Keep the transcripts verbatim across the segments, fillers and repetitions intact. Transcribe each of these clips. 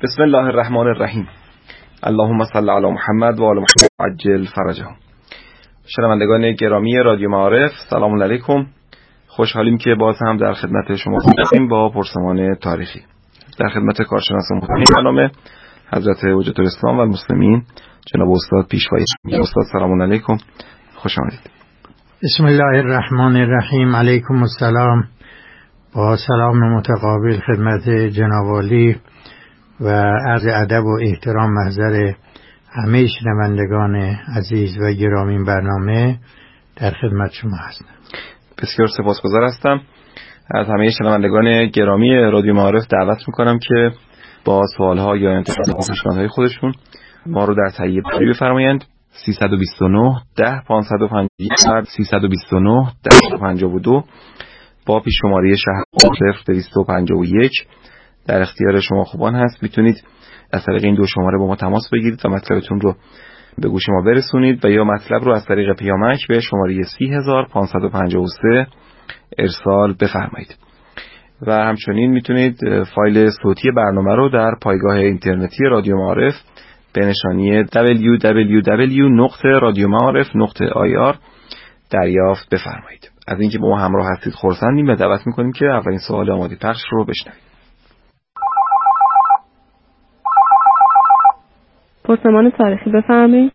بسم الله الرحمن الرحیم. اللهم صل علی محمد و آل محمد عجل فرجهم. شنوندگان گرامی رادیو معارف، سلام علیکم. خوشحالیم که باز هم در خدمت شما هستیم با پرسمان تاریخی. در خدمت کارشناس محترم برنامه حضرت حجت الاسلام و المسلمین جناب استاد پیشوایی. استاد سلام علیکم، خوش آمدید. بسم الله الرحمن الرحیم. علیکم السلام. با سلام متقابل خدمت جناب عالی و عرض ادب و احترام محضر همه شنوندگان عزیز و گرامی برنامه در خدمت شما هستم. بسیار سپاسگزار هستم. از همه شنوندگان گرامی رادیو معارف دعوت میکنم که با سوالها یا انتقادات و پیشنهادهای خودشون ما رو در تهیه بفرمایند. سیصد و بیست و نه ده پانصد و پنجاه سیصد و بیست و نه ده پنجاه و دو با پیش شماره شهر صفر دویست و پنجاه و یک در اختیار شما خوبان هست. میتونید از طریق این دو شماره با ما تماس بگیرید و مطلبتون رو به گوش ما برسونید و یا مطلب رو از طریق پیامک به شماره سی هزار پانصد و پنجاه و سه ارسال بفرمایید. و همچنین میتونید فایل صوتی برنامه رو در پایگاه اینترنتی رادیو معارف به نشانی دبلیو دبلیو دبلیو نقطه رادیو معارف نقطه آی آر دریافت بفرمایید. از اینکه با ما همراه هستید خرسندیم و دعوت میکنیم که اولین سوال آماده پخش رو بشنوید. پرسمان تاریخی بفرمایید.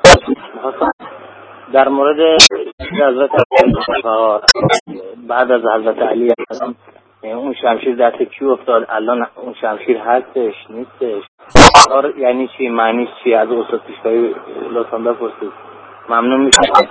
در مورد حضرت بعد از حضرت علی اون شمشیر در کی افتاد؟ الان اون شمشیر هستش نیستش؟ یعنی چی؟ معنیش چی؟ از استاد پیشوایی لطفا بپرسید. ممنون میشم.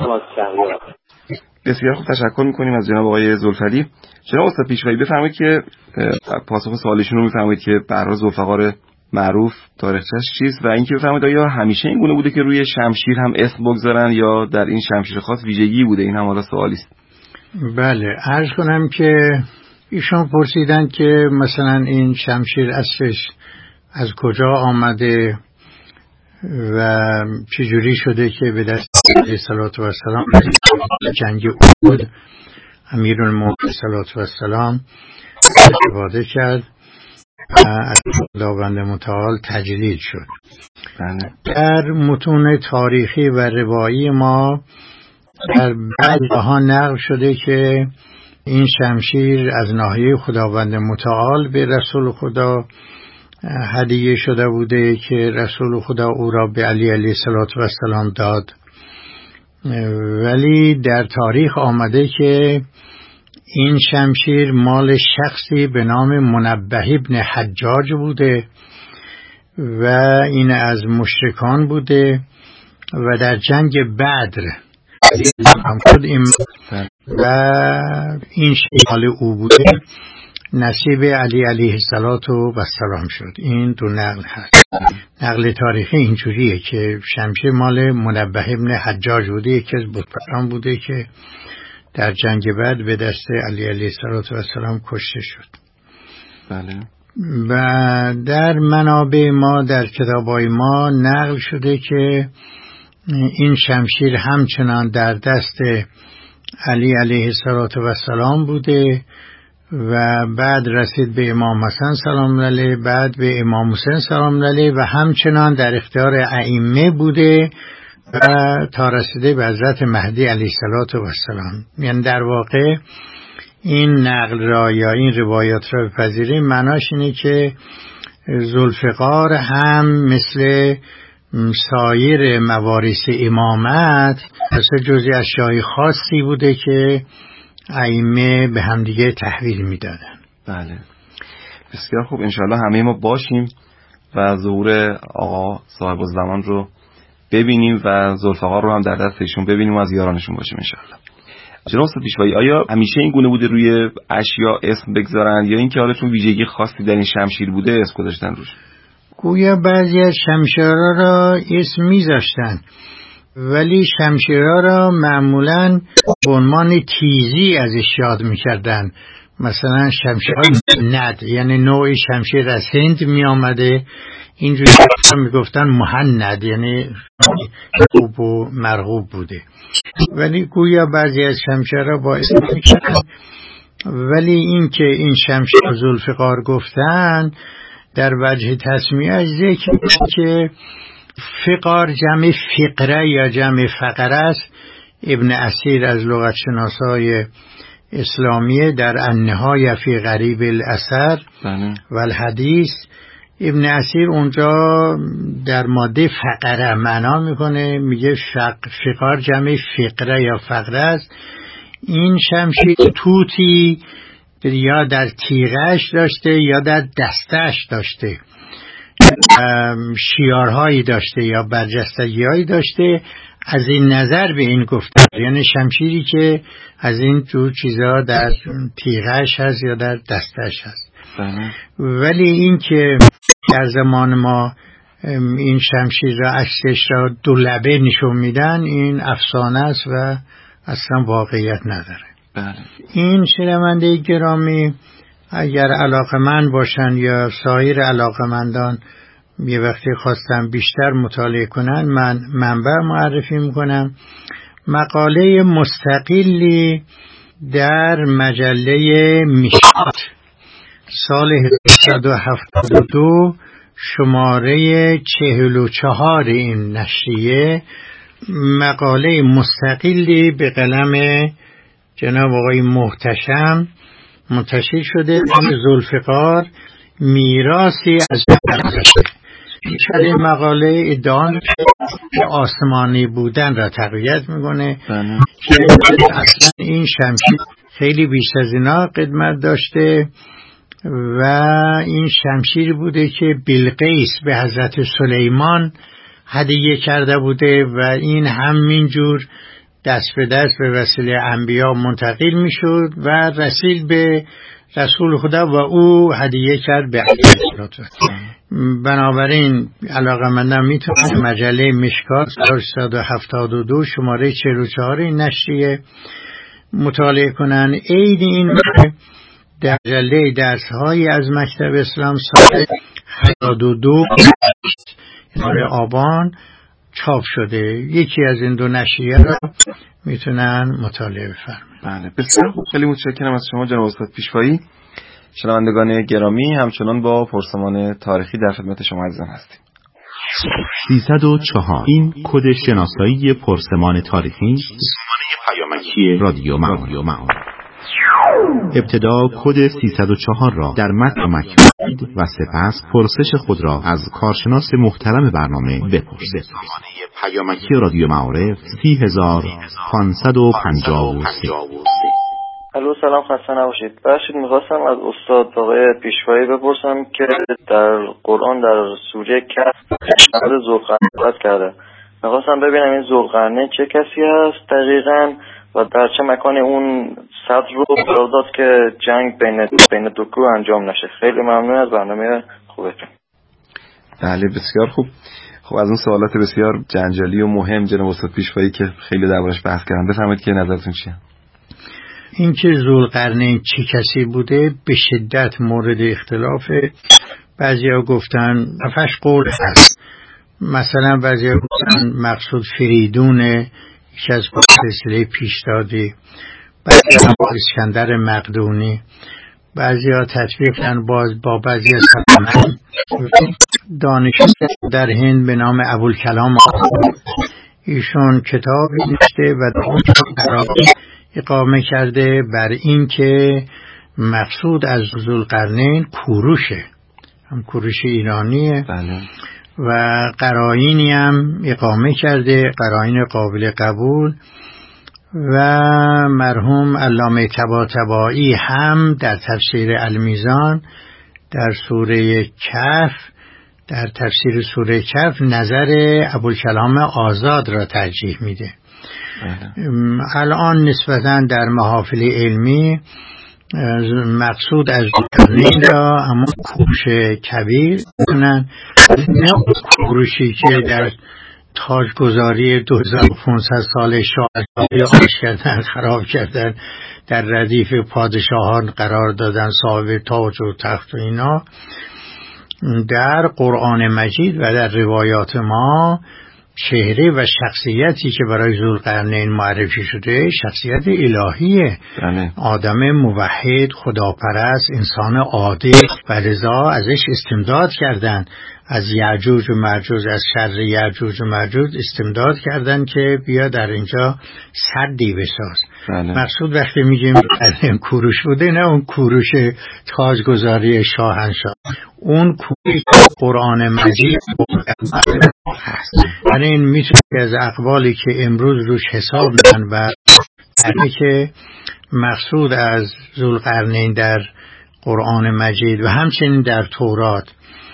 بسیار خوب، تشکر میکنیم از جناب آقای زلفعلی. جناب استاد پیشوایی بفرمایید که پاسخ سوالشون رو میفرمایید که برای ذوالفقار معروف تاریخچه‌اش چیست و اینکه بفرمایید آیا همیشه این گونه بوده که روی شمشیر هم اسم بگذارن یا در این شمشیر خاص ویژگی بوده؟ این هم حالا سوالی است. بله، عرض کنم که ایشون پرسیدن که مثلا این شمشیر اصلش از کجا آمده و چجوری شده که به دست علیه الصلوة و السلام جنگ احد امیرالمومنین صلوات و السلام استفاده کرد و از خداوند متعال تجلیل شد. در متون تاریخی و روایی ما در بعضها نقل شده که این شمشیر از ناحیه خداوند متعال به رسول خدا هدیه شده بوده که رسول خدا او را به علی علیه السلام داد، ولی در تاریخ آمده که این شمشیر مال شخصی به نام منبه ابن حجاج بوده و این از مشرکان بوده و در جنگ بدر این و این شمال او بوده نصیب علی علیه السلام شد. این دو نقل هست. نقل تاریخی اینجوریه که شمشیر مال منبه ابن حجاج بوده، یکی از بتپرستان بوده که در جنگ بعد به دست علی علیه السلام کشته شد. بله. و در منابع ما در کتابای ما نقل شده که این شمشیر همچنان در دست علی علیه السلام بوده و بعد رسید به امام حسن سلام علیه، بعد به امام حسین سلام علیه و همچنان در اختیار ائمه بوده و تا رسیده به حضرت مهدی علیه السلام. یعنی در واقع این نقل را یا این روایات را بپذیریم معناش اینه که ذوالفقار هم مثل سایر موارث امامت مثل جزئی از شاهی خاصی بوده که ائمه به همدیگه تحویل میدادن. بله، بسیار خوب. انشاءالله همه ما باشیم و ظهور آقا صاحب الزمان رو ببینیم و ذوالفقار رو هم در دست ایشون ببینیم و از یارانشون باشیم انشاءالله. جناب استاد پیشوایی، آیا همیشه این گونه بوده روی اشیا اسم بگذارن یا اینکه حالا چون ویژگی خاصی در این شمشیر بوده اسم گذاشتن روش؟ گویا بعضی از شمشیرها را اسم میذاشتن ولی شمشیرها را معمولاً به عنوان تیزی ازش یاد میکردن. مثلا شمشیر ند، یعنی نوعی شمشیر از هند می آمده، اینجوری میگفتن مهند، یعنی خوب و مرغوب بوده. ولی گویا بعضی از شمشیرها با اسم میکردن. ولی این که این شمشیر ذوالفقار گفتن در وجه تسمیه ذکر که فقار جمع فقره یا جمع فقره است. ابن اسیر از لغت شناسای اسلامی در النهایه فی غریب الاثر و الحدیث، ابن اسیر اونجا در ماده فقره معنا میکنه، میگه فق فقار جمع فقره یا فقره است. این شمشیر توتی یا در تیغش داشته یا در دستش داشته، شیارهایی داشته یا برجستگیهایی داشته. از این نظر به این گفته، یعنی شمشیری که از این جور چیزا در تیغش هست یا در دستش هست. ولی این که در زمان ما این شمشیر را عکسش را دو لبه نشون میدن، این افسانه است و اصلا واقعیت نداره. بله. این شنونده گرامی اگر علاقمند باشن یا سایر علاقمندان یه وقتی خواستم بیشتر مطالعه کنن، من منبع معرفی میکنم. مقاله مستقلی در مجله میشکات سال هزار و سیصد و هفتاد و دو شماره چهل و چهار این نشریه، مقاله مستقلی به قلم جناب آقای محتشم منتشر شده. ذوالفقار میراثی از این مقاله ادعا که آسمانی بودن را تقویت میکنه که اصلا این شمشیر خیلی بیش از اینا قدمت داشته و این شمشیر بوده که بلقیس به حضرت سلیمان هدیه کرده بوده و این همینجور دست به دست به وسیله انبیا منتقل میشد و رسید به رسول خدا و او هدیه کرد به علیه. بنابراین علاقه‌مندان میتونن مجله مشکات هزار و سیصد و هفتاد و دو شماره چهل و چهار این نشریه مطالعه کنن. عید این در مجله درس‌های از مکتب اسلام سال هفتاد و دو آبان چاپ شده. یکی از این دو نشریه را میتونن مطالعه بفرمایید. بله بسیار خوب، خیلی متشکرم از شما جناب استاد پیشوایی. شنوندگان گرامی، همچنان با پرسمان تاریخی در خدمت شما عزیزان هستیم. سیصد و چهار این کد شناسایی پرسمان تاریخی، پرسمان پیامکی رادیو معارف. ابتدا کد سیصد و چهار را در متن مکتوب و سپس پرسش خود را از کارشناس محترم برنامه بپرسید. پرسمان پیامکی رادیو معارف سی هزار پانصد و پنجاه و سه. الو سلام، خسته نباشید. بخشید میخواستم از استاد آقای پیشوایی بپرسم که در قرآن در سوره کهف از ذوالقرنین کرده. میخواستم ببینم این ذوالقرنین چه کسی هست دقیقاً و در چه مکانی اون صدر رو قرار داد که جنگ بین بین دو گروه انجام نشه. خیلی ممنون از برنامه خوبتون. بله بسیار خوب. خب از اون سوالات بسیار جنجالی و مهم جناب استاد پیشوایی که خیلی دربارش بحث کردن، بفرمایید که نظرتون چیه؟ این که ذوالقرنین چه کسی بوده به شدت مورد اختلافه. بعضیا گفتن هفتش قول هست، مثلا بعضیا گفتن مقصود فریدونه یکی از سلسله پیشدادی، بعضی هم اسکندر مقدونی، بعضی ها تطبیق کردن باز با بعضی از دانشجو در هند به نام ابوالکلام. ایشون کتابی نوشته و در اون قراری اقامه کرده بر این که مقصود از ذوالقرنین کوروشه، هم کوروش ایرانیه. بله. و قرائنی هم اقامه کرده، قرائن قابل قبول. و مرحوم علامه طباطبایی هم در تفسیر المیزان در سوره کهف، در تفسیر سوره کهف نظر ابوالکلام آزاد را ترجیح میده. الان نسبتاً در محافل علمی مقصود از ذوالقرنین را اما کوروش کبیر کنن، نه کوروشی که در تاجگذاری دو هزار و پانصد سال شاهزاده آش کردن، خراب کردن، در ردیف پادشاهان قرار دادن، صاحب تاج و تخت و اینا. در قرآن مجید و در روایات ما چهره و شخصیتی که برای ذوالقرنین معرفی شده شخصیت الهیه. بله. آدم موحد، خداپرست، انسان عادل و لذا ازش استمداد کردن، از یعجوج و ماجوج، از شر یعجوج و ماجوج استمداد کردن که بیا در اینجا سدی بساز. بله. مقصود وقتی میگیم این کوروش بوده، نه اون کوروش تاجگذاری شاهنشاه، اون کوروش قرآن مجید هست. یعنی این میتونه از اقوالی که امروز روش حساب میکنن و یعنی که مقصود از ذوالقرنین در قرآن مجید و همچنین در تورات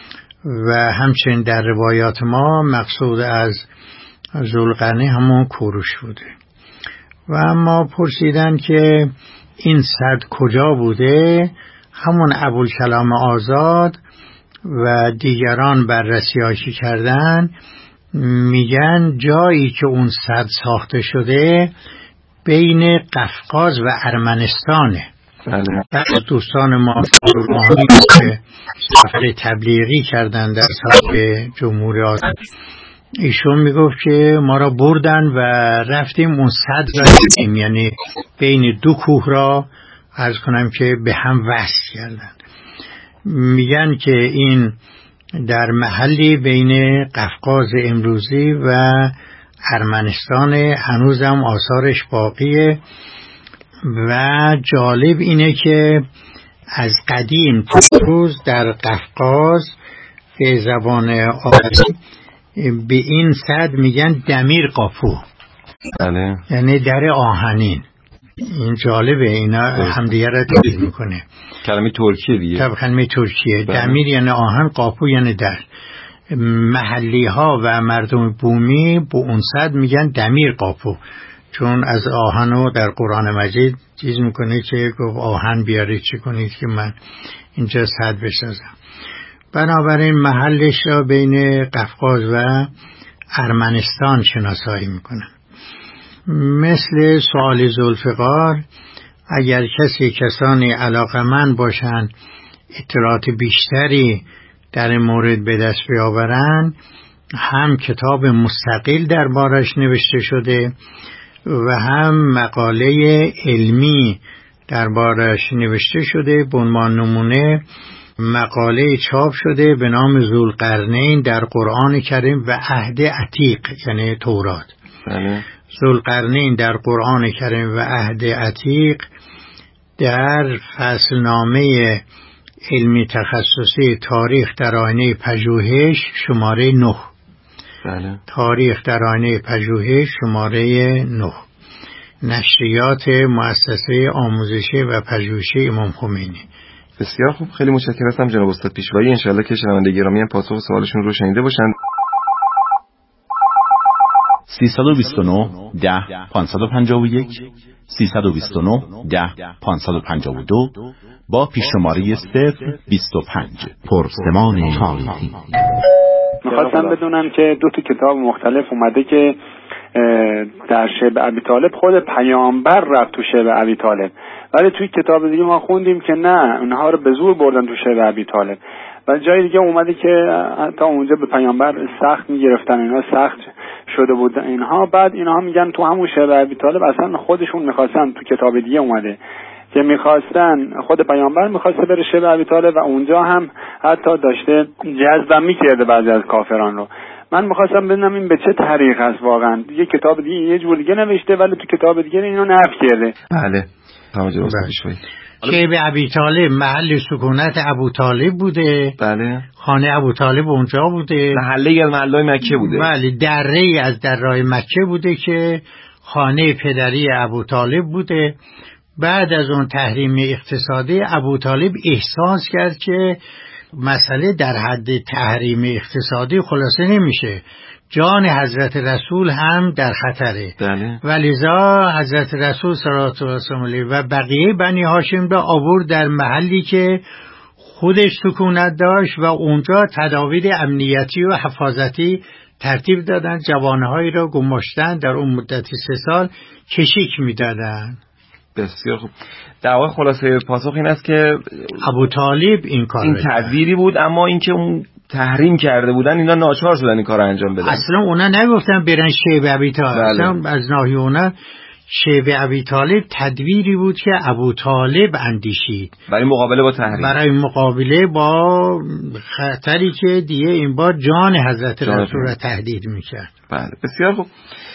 و همچنین در روایات ما مقصود از ذوالقرنین همون کوروش بوده. و ما پرسیدن که این سد کجا بوده، همون ابوالکلام آزاد و دیگران بررسی‌هایی کردن میگن جایی که اون سد ساخته شده بین قفقاز و ارمنستانه. بله. دوستان ما روحانی که سفر تبلیغی کردن در سال جمهوری آزاد، ایشون میگفت که ما را بردن و رفتیم اون صد را دیدیم، یعنی بین دو کوه را عرض کنم که به هم وصل کردن. میگن که این در محلی بین قفقاز امروزی و ارمنستان، هنوزم آثارش باقیه. و جالب اینه که از قدیم روز در قفقاز به زبان آذری به این صد میگن دمیر قاپو. بله. یعنی در آهنین. این جالبه، اینا همدیگه را تبدیل میکنه. کلمه ترکیه دیگه. طب کلمه ترکیه. بله. دمیر یعنی آهن، قاپو یعنی در. محلی ها و مردم بومی به اون صد میگن دمیر قاپو، چون از آهنو در قرآن مجید چیز میکنه که گفت آهن بیارید چه کنید که من اینجا صد بسازم. بنابراین محلش را بین قفقاز و ارمنستان شناسایی میکنن. مثل سوال ذوالفقار، اگر کسی کسانی علاقمند باشند اطلاعات بیشتری در مورد به دست بیاورند، هم کتاب مستقل دربارش نوشته شده و هم مقاله علمی دربارش نوشته شده. به عنوان نمونه مقاله چاپ شده به نام ذوالقرنین در قرآن کریم و عهد عتیق، یعنی تورات. بله. ذوالقرنین در قرآن کریم و عهد عتیق در فصلنامه علمی تخصصی تاریخ در آینه پژوهش شماره نه. بله. تاریخ در آینه پژوهش شماره نه، نشریات مؤسسه آموزشی و پژوهشی امام خمینی. بسیار خوب، خیلی متشکرم هستم جناب استاد پیشوایی. انشالله که شنونده گرامی هم پاسخ سوالشون رو شنیده باشند. سیصد و بیست و نه ده پانصد و پنجاه و یک سیصد و بیست و نه ده پانصد و پنجاه و دو با پیش‌شماره صفر بیست و پنج. پرسمان تاریخی. میخواستم بدونم که دو تا کتاب مختلف اومده که در شبه ابی طالب خود پیامبر رفت تو شبه ابی طالب، ولی توی کتاب دیگه ما خوندیم که نه، اونها رو به زور بردن تو شبه ابی طالب. و جای دیگه اومده که تا اونجا به پیامبر سخت میگرفتن، اینا سخت شده بود اینها. بعد اینها میگن تو همون شبه ابی طالب اصلا خودشون میخواستن، تو کتاب دیگه اومده که میخواستن، خود پیامبر میخواسته بره شبه ابی طالب و اونجا هم حتی داشته جذب میکرده بعضی از کافران رو. من میخواستم بدونم این به چه طریق است واقعا. یه کتاب دیگه یه جور دیگه نوشته ولی تو کتاب دیگه اینو نفی کرده. بله. تمام جواب پیشوایی. شیب ابی طالب محل سکونت ابو طالب بوده. بله. خانه ابو طالب اونجا بوده. محله از محله‌های مکه بوده. بله، دره از درهای مکه بوده که خانه پدری ابو طالب بوده. بعد از اون تحریم اقتصادی ابو طالب احساس کرد که مسئله در حد تحریم اقتصادی خلاصه نمیشه، جان حضرت رسول هم در خطره. بله. ولذا حضرت رسول صلی الله علیه و آله و بقیه بنی هاشم را آورد در محلی که خودش سکونت داشت و اونجا تدابیر امنیتی و حفاظتی ترتیب دادن. جوانهایی را گماشتن، در اون مدت سه سال کشیک میدادن. بسیار خوب. در واقع خلاصه پاسخ این است که ابو طالب این کار این تدبیری بود، اما اینکه اون تحریم کرده بودن اینا ناچار شدن این کار انجام بدن. اصلا اونا نگفتن برن شیب ابی طالب. بله. اصلا از ناحیه اونا شیب ابی طالب تدبیری بود که ابو طالب اندیشید برای مقابله با تحریم، برای مقابله با خطری که دیگه این بار جان حضرت جان رسول را تهدید میکرد. بله بسیار خوب.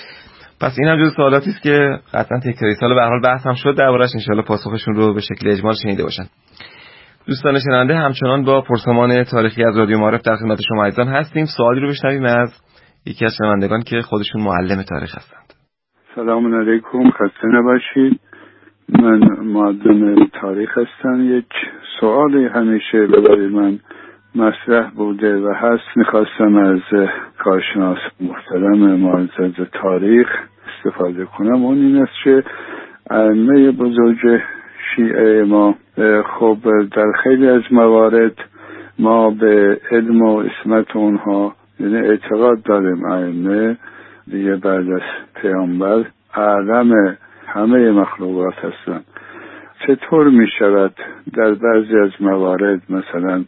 پس این هم جز سوالاتی است که قطعا تکراری سال به هر حال بحث هم شد دربارش، ان شاءالله پاسخشون رو به شکل اجمال شنیده باشن. دوستان شنونده همچنان با پرسمان تاریخی از رادیو معارف در خدمت شما عزیزان هستیم. سوالی رو بشنویم از یکی از شنوندگان که خودشون معلم تاریخ هستند. سلام علیکم، خسته نباشید. من معلم تاریخ هستم. یک سوالی همیشه برای من مطرح بوده و هست، میخواستم از کارشناس محترم معزز تاریخ استفاده کنم. اون این است که ائمه بزرگ شیعه ما خب در خیلی از موارد ما به علم و عصمت اونها یعنی اعتقاد داریم ائمه دیگه بعد از پیامبر اعلم همه مخلوقات هستن. چطور می شود در بعضی از موارد مثلا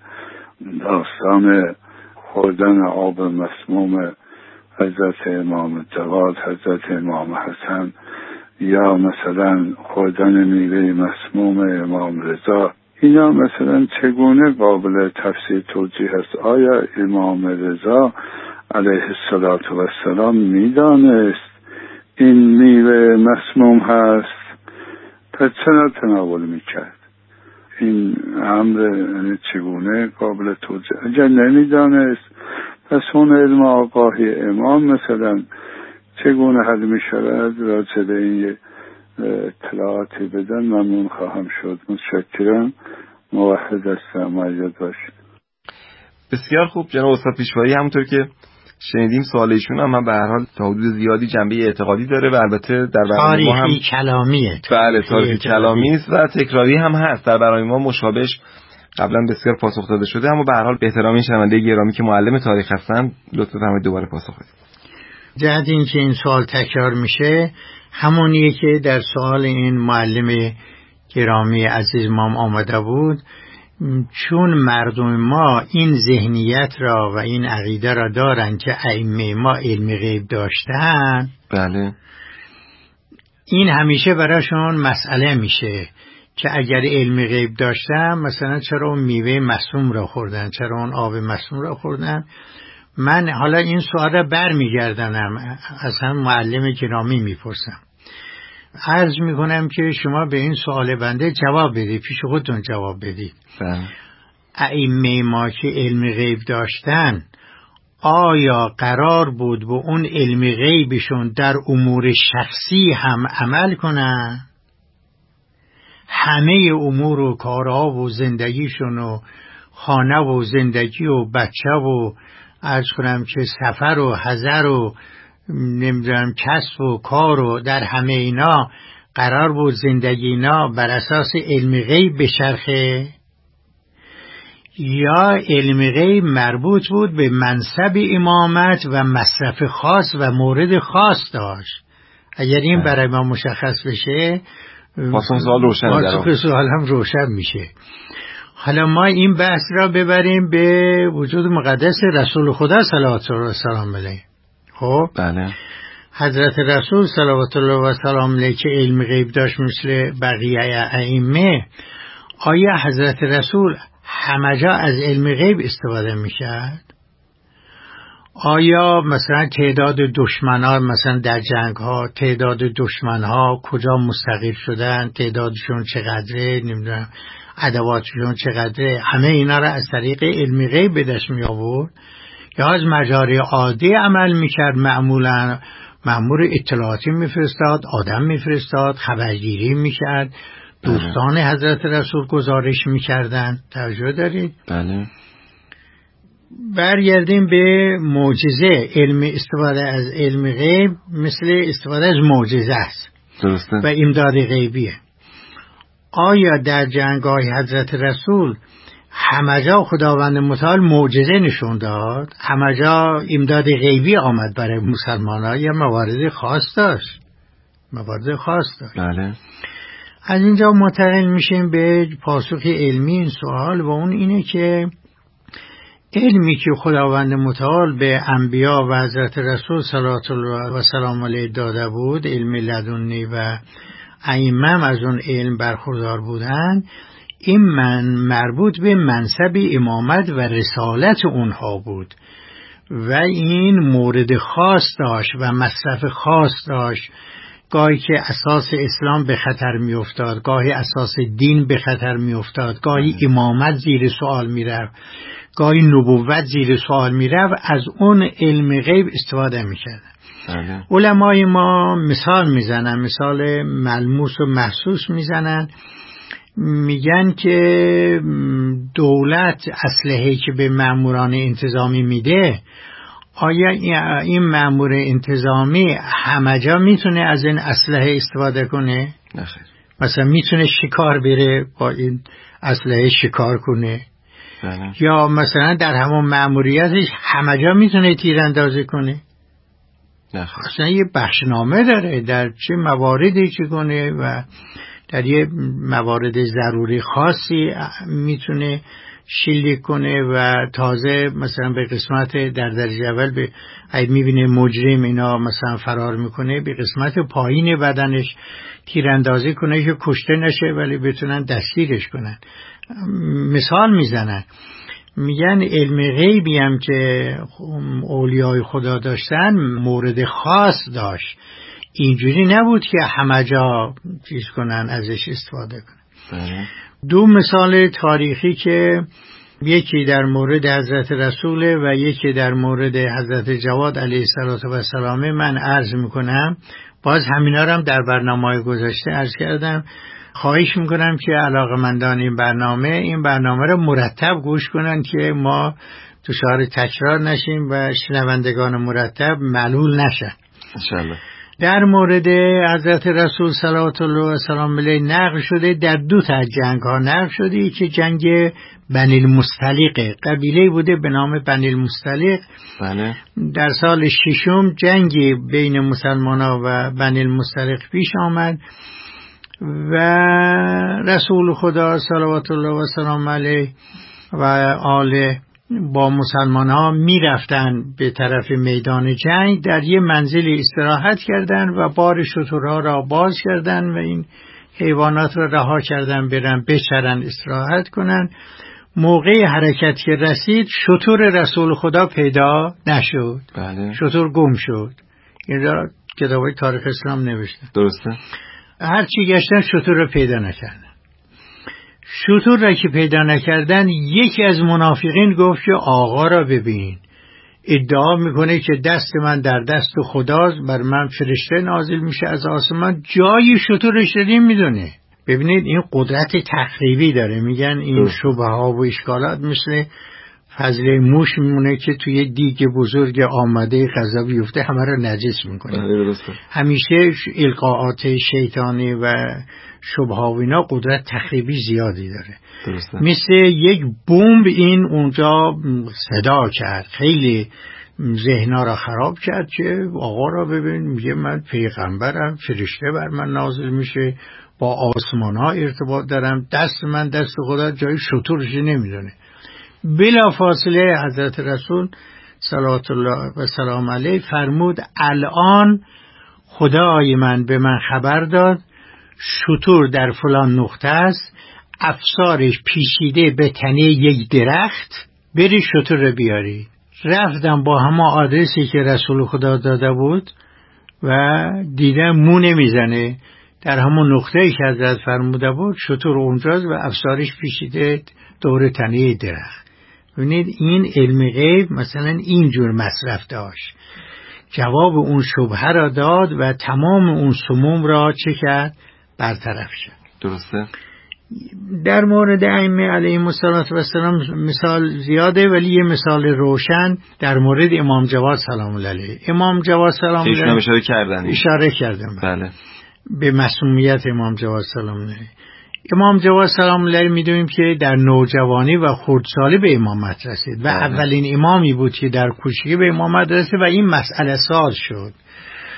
داستان خوردن آب مسموم حضرت امام جواد، حضرت امام حسن، یا مثلا خوردن میوه مسموم امام رضا، اینا مثلا چگونه قابل تفسیر توجیه است؟ آیا امام رضا علیه السلام میدانست این میوه مسموم هست؟ پس چرا تناول میکرد؟ این امر چگونه قابل توجیه؟ اگر نمیدانست پس اون علم آگاهی امام مثلا چگونه حل میشود؟ راجع به این اطلاعاتی بدن ممنون خواهم شد. متشکرم. موحد هستم. مجید باشید. بسیار خوب جناب استاد پیشوایی، همونطور که شنیدیم سوال ایشون هم به هر حال تا حدود زیادی جنبه اعتقادی داره و البته در برنامه ما هم کلامیه. بله تاریخی کلامی است و تکراری هم هست. در برنامه ما مشابهش قبلا بسیار پاسخ داده شده، اما به هر حال به احترام این شنونده گرامی که معلم تاریخ هستن لطفا فرمایید دوباره پاسخ بدید. جهت این که این سوال تکرار میشه همونیه که در سوال این معلم گرامی عزیز مام آمده بود. چون مردم ما این ذهنیت را و این عقیده را دارن که ائمه ما علم غیب داشتن، بله، این همیشه براشون مسئله میشه که اگر علم غیب داشتن مثلا چرا اون میوه مسموم را خوردن، چرا اون آب مسموم را خوردن. من حالا این سوال را بر میگردنم از هم معلم گرامی میپرسم، عرض میکنم که شما به این سوال بنده جواب بدید، پیش خودتون جواب بدید. ائمه ما که علم غیب داشتن آیا قرار بود با اون علم غیبشون در امور شخصی هم عمل کنن؟ همه امور و کارها و زندگیشون و خانه و زندگی و بچه و عرض کنم که سفر و حضر و نمیدونم کسب و کار و در همه اینا قرار بود زندگی اینا بر اساس علم غیب بچرخه، یا علم غیب مربوط بود به منصب امامت و مصرف خاص و مورد خاص داشت؟ اگر این برای ما مشخص بشه پاسخ سوال روشن پاسخ سوال هم روشن میشه. حالا ما این بحث را ببریم به وجود مقدس رسول خدا صلوات الله و سلام علیه. خب بله، حضرت رسول صلوات الله و سلام علیه که علم غیب داشت مثل بقیه ائمه، آیا حضرت رسول همه جا از علم غیب استفاده میکرد؟ آیا مثلا تعداد دشمنان مثلا در جنگ ها تعداد دشمن ها کجا مستقر شدن، تعدادشون چقدره، نمیدونم ادواتشون چقدره، همه اینا را از طریق علم غیب به دست می آورد یا از مجاری عادی عمل میکرد؟ معمولا مأمور اطلاعاتی میفرستاد، آدم میفرستاد، خبرگیری میکرد، دوستان حضرت رسول گزارش میکردن. توجه دارید؟ بله. برگردیم به معجزه. علم استفاده از علم غیب مثل استفاده از معجزه است. درسته. و امداد غیبیه. آیا در جنگ‌های حضرت رسول همه جا خداوند متعال معجزه نشون داد؟ همه جا امداد غیبی آمد برای مسلمان‌ها یا موارد خاص داشت؟ موارد خاص داشت. بله. از اینجا منتقل میشیم به پاسخ علمی این سوال و اون اینه که علمی که خداوند متعال به انبیا و حضرت رسول صلوات الله و سلام علیه داده بود، علم لدنی و ائمه از اون علم برخوردار بودن، این من مربوط به منصب امامت و رسالت اونها بود و این مورد خاص داشت و مصرف خاص داشت. گاهی که اساس اسلام به خطر می افتاد، گاهی اساس دین به خطر می افتاد، گاهی امامت زیر سوال می رفت، گاهی نبوت زیر سوال می رفت، از اون علم غیب استفاده می کردن. علمای ما مثال می زنن، مثال ملموس و محسوس می زنن، میگن که دولت اسلحه‌ای که به ماموران انتظامی میده، آیا این مامور انتظامی همه جا میتونه از این اسلحه استفاده کنه؟ نخیر. مثلا میتونه شکار بره با این اسلحه شکار کنه؟ بله. یا مثلا در همون ماموریتش همه جا میتونه تیراندازی کنه؟ نخیر. مثلا یه بخشنامه داره در چه مواردی چه کنه و در یه موارد ضروری خاصی میتونه شلیک کنه و تازه مثلا به قسمت در درجه اول به اگه میبینه مجرم اینا مثلا فرار میکنه به قسمت پایین بدنش تیراندازی کنه که کشته نشه ولی بتونن دستگیرش کنن. مثال میزنن، میگن علم غیبی هم که اولیای خدا داشتن مورد خاص داشت، اینجوری نبود که همه جا چیز کنن ازش استفاده کنن. دو مثال تاریخی که یکی در مورد حضرت رسول و یکی در مورد حضرت جواد علیه السلام من عرض میکنم، باز همینا رو هم در برنامه گذشته عرض کردم. خواهش میکنم که علاقمندان این برنامه این برنامه رو مرتب گوش کنن که ما دچار تکرار نشیم و شنوندگان مرتب ملول نشن انشاءالله. در مورد حضرت رسول صلوات الله و سلام علیه نقل شده، در دو تا جنگ ها نقل شده که جنگ بنی المصطلق، قبیله بوده به نام بنی المصطلق. بله. در سال ششم جنگی بین مسلمان ها و بنی المصطلق پیش آمد و رسول خدا صلوات الله و سلام علیه و آله با مسلمان ها می رفتن به طرف میدان جنگ، در یه منزلی استراحت کردن و بار شترها را باز کردن و این حیوانات را رها کردن برن بچرن استراحت کنن. موقع حرکت که رسید شتر رسول خدا پیدا نشد. بله. شتر گم شد. این را کتابای تاریخ اسلام نوشته. درسته. هرچی گشتن شتر را پیدا نکردن. شتر را که پیدا نکردن یکی از منافقین گفت که آقا را ببین، ادعا میکنه که دست من در دست خداست، بر من فرشته نازل میشه از آسمان، جای شترش رو میدونه. ببینید این قدرت تخریبی داره. میگن این شبهه ها و اشکالات مثل فضله موش میمونه که توی دیگ بزرگ آماده غذا بیفته همه رو نجس میکنه. همیشه القاءات شیطانی و شبهه و اینا قدرت تخریبی زیادی داره. درسته. مثل یک بمب این اونجا صدا کرد، خیلی ذهنا را خراب کرد که آقا را ببین، میگه من پیغمبرم، فرشته بر من نازل میشه، با آسمان ها ارتباط دارم، دست من دست خدا، جای شترش نمیدونه. بلا فاصله حضرت رسول صلوات الله و سلام علیه فرمود الان خدای من به من خبر داد شتر در فلان نقطه است، افسارش پیچیده به تنه یک درخت، بری شتر رو بیاری. رفتم با همه آدرسی که رسول خدا داده بود و دیدم مو نمیزنه، در همون نقطه‌ای که حضرت فرموده بود شتر اونجاست و افسارش پیچیده دور تنه درخت. ببینید این علم غیب مثلا اینجور مصرف داشت، جواب اون شبهه را داد و تمام اون سموم را چه کرد؟ برطرف شد. درسته. در مورد ائمه علیهم السلام مثال زیاده ولی یه مثال روشن در مورد امام جواد سلام الله علیه. امام جواد سلام الله علیه اشاره کردن اشاره کردم بله به معصومیت امام جواد سلام الله علیه. امام جواد سلام الله علیه میدونیم که در نوجوانی و خردسالی به امامت رسید و بله. اولین امامی بود که در کوچگی به امامت رسید و این مسئله ساز شد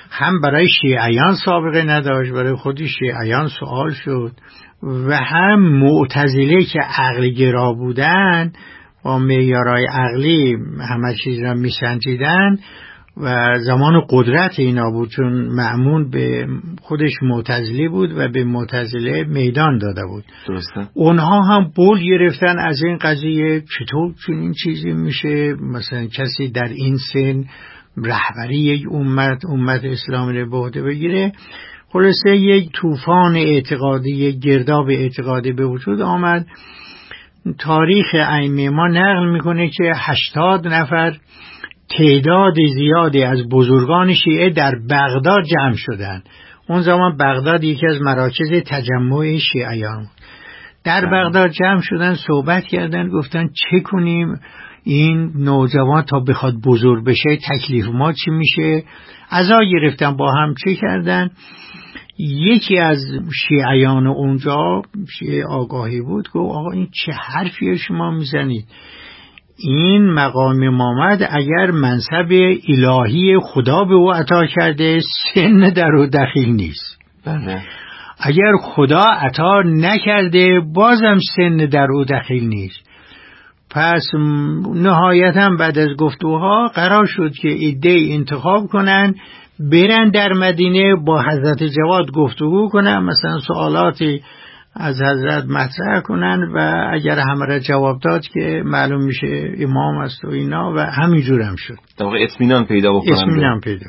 هم برای شیعیان سابقه نداشت، برای خود شیعیان سوال شد، و هم معتزله که عقل گرا بودن با معیارهای عقلی همه چیز را میسنجیدن و زمان قدرت اینا بود، چون مأمون به خودش معتزلی بود و به معتزله میدان داده بود. درسته. اونها هم بول گرفتن از این قضیه، چطور چنین چیزی میشه، مثلا کسی در این سن رهبری یک امت امت اسلامی رو به عهده بگیره. خلاصه یک طوفان اعتقادی، یک گرداب اعتقادی به وجود آمد. تاریخ ائمه ما نقل میکنه که هشتاد نفر تعداد زیادی از بزرگان شیعه در بغداد جمع شدند. اون زمان بغداد یکی از مراکز تجمع شیعیان بود. در بغداد جمع شدن، صحبت کردن، گفتن چه کنیم این نوجوان تا بخواد بزرگ بشه تکلیف ما چی میشه. عزا گرفتن، با هم چه کردن. یکی از شیعیان اونجا، شیعه آگاهی بود، گفت آقا این چه حرفی شما میزنید؟ این مقام محمد اگر منصب الهی خدا به او عطا کرده، سن در او دخیل نیست. بله. اگر خدا عطا نکرده، بازم سن در او دخیل نیست. پس نهایتا بعد از گفتگوها قرار شد که عده انتخاب کنن، برن در مدینه با حضرت جواد گفتگو کنن، مثلا سوالاتی از حضرت مطرح کنن و اگر همه را جواب داد که معلوم میشه امام است و اینا، و همینجور هم شد. در واقع اطمینان پیدا بکنن. اطمینان پیدا.